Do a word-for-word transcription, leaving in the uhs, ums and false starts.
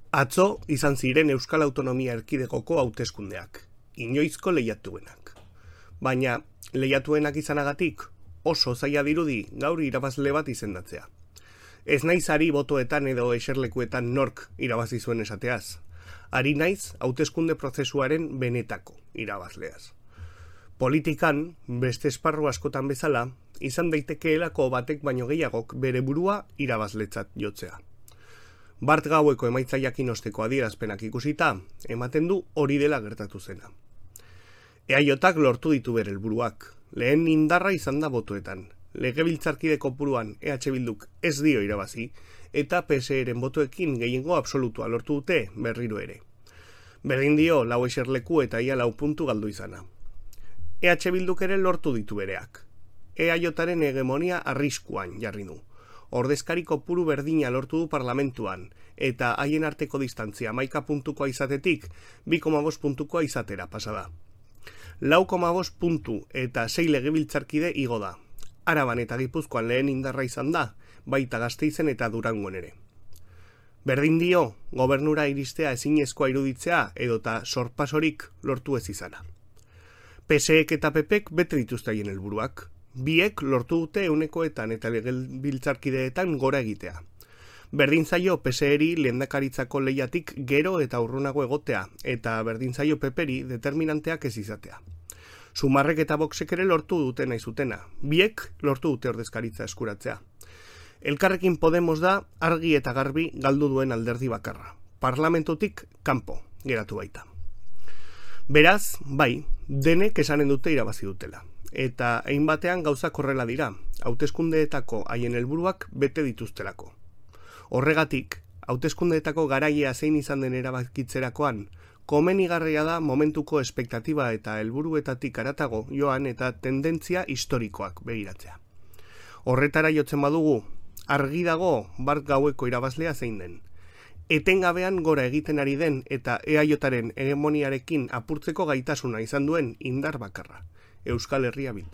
Atzo izan ziren Euskal Autonomia Erkidegoko hauteskundeak, inoizko lehiatuenak. Baina lehiatuenak izanagatik oso zaila dirudi gaur irabazle bat izendatzea. Ez naiz ari botoetan edo eserlekuetan nork irabazi zuen esateaz. Ari naiz hauteskunde prozesuaren benetako irabazleaz. Politikan, beste esparru askotan bezala, izan daitekeelako batek baino gehiagok bere burua irabazletzat jotzea. Bart gaueko emaitza jakin osteko adierazpenak ikusita, ematen du hori dela gertatu zena. Eaiotak lortu ditu bere helburuak, lehen indarra izan da botoetan, legebiltzarkide kopuruan E H Bilduk ez dio irabazi, eta P S E-ren botoekin gehiengo absolutua lortu dute berriro ere. Berdin dio lau eserleku eta ia lau puntu galdu izana. E H Bilduk ere lortu ditu bereak. Eaiotaren hegemonia arriskuan jarri du. Ordezkari kopuru berdina lortu du parlamentuan, eta haien arteko distantzia hamaika puntukoa izatetik, bi koma bost puntukoa izatera pasada. lau koma bost puntu eta sei legebiltzarkide igo da. Araban eta Gipuzkoan lehen indarra izan da, baita Gasteizen eta Durangon ere. Berdin dio, gobernura iristea ezinezkoa iruditzea edota sorpasorik lortu ez izana. P S E-ek eta P P-ek bete dituzte haien helburuak. Biek lortu dute eunekoetan eta legebiltzarkideetan gora egitea. Berdin zaio P S E-ri lehendakaritzako lehiatik gero eta urrunago egotea, eta berdin zaio P P-ri determinanteak ez izatea. Sumarrek eta Voxek ere lortu dute nahi zutena. Biek lortu dute ordezkaritza eskuratzea. Elkarrekin Podemos da argi eta garbi galdu duen alderdi bakarra. Parlamentutik kanpo geratu baita. Beraz, bai, denek esanen dute irabazi dutela. Eta hainbatean gauzak horrela dira, hauteskundeetako haien helburuak bete dituztelako. Horregatik, hauteskundeetako garaia zein izan den erabakitzerakoan, komenigarria da momentuko espektatiba eta helburuetatik haratago joan eta tendentzia historikoak begiratzea. Horretara jotzen badugu, argi dago Bart gaueko irabazlea zein den. Etengabean gora egiten ari den eta eaiotaren hegemoniarekin apurtzeko gaitasuna izan duen indar bakarra, Euskal Herria Bildu.